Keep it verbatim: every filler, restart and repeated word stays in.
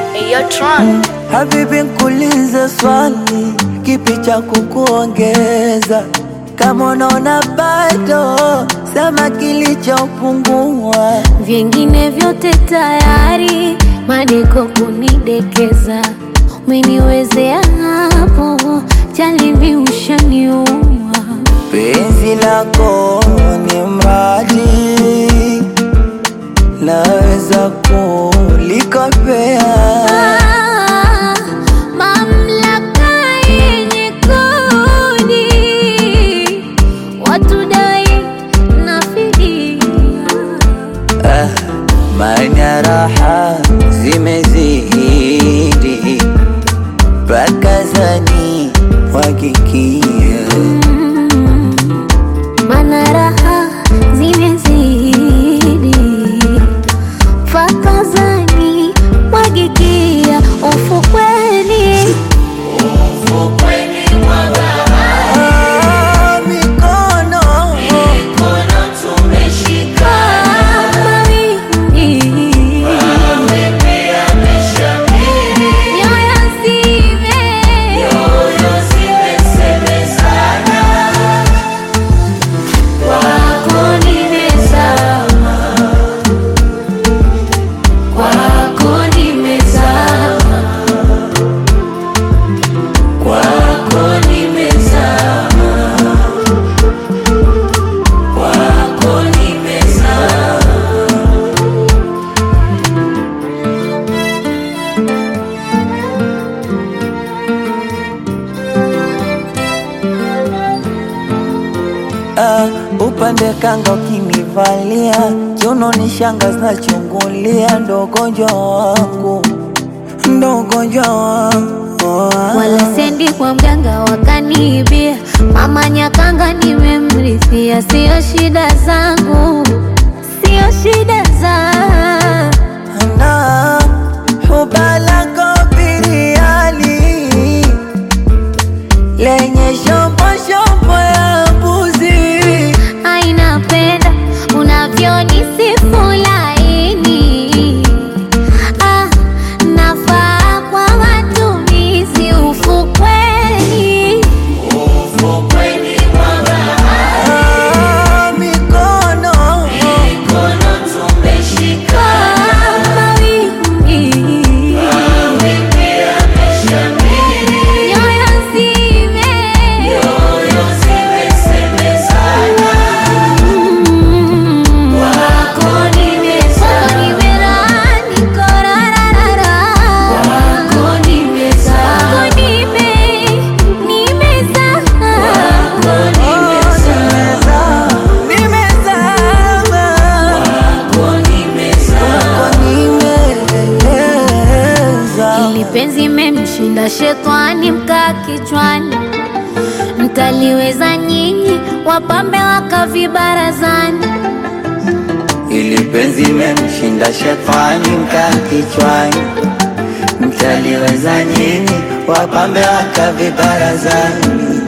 Mm, habibi nkuulize swali, kipi cha kukuongeza? Kama unaona bado, sema kilichopungua. Vingine vyote tayari, madeko kunidekeza. Umeniwezea hapo, jalimi ushaniua. Penzi lako ni mradi, naweza kulikopea. Ah, mamlaka yenye kodi, watu dai na fidia. Ah, maana raha zimezidi, pakazani wakikia. Mana raha zimezidi, fakazani wagigia. Ufukweni, ufukweni mwa bahari, Ah, mikono mikono tumeshika. Mawimbi, mawimbi yameshamiri. Nyoyo zime, nyoyo zimesemezana. Kwako nimezama, kwako nimezama, kwako nimezama, kwako nimezama. Ah, upande kanga ukinivalia, kiuno ni shanga zinachungulia. Ndo ugonjwa wangu, ndo ugonjwa wangu. Wala sendi kwa mganga wakaniibia, mama Nyakanga nimemrithia. Sio shida zangu, sio shida zangu. Na huba lako biriani, lenye shombo shombo ya mbuzi. Ainapenda unavyonisifu laini. Ah, nafaa kwa matumizi. Ufukweni, ufukweni mwa bahari, Ah, mikono mikono tumeshika. Mawimbi, mawimbi yameshamiri. Nyoyo zime, nyoyo zimesemezana. Kwako nimezama, niko rararara. Kwako nimezama, nime, nimezama. Kwako nimezama, nimezama, kwako nimezama. kwa nimeza. Ili penzi memshinda shetani mkaa kichwani, mtaliweza nyinyi wapambe wakavibarazani. Ili penzi memshinda shetani mkaa kichwani, mtaliweza nyinyi wapambe wakavibarazani.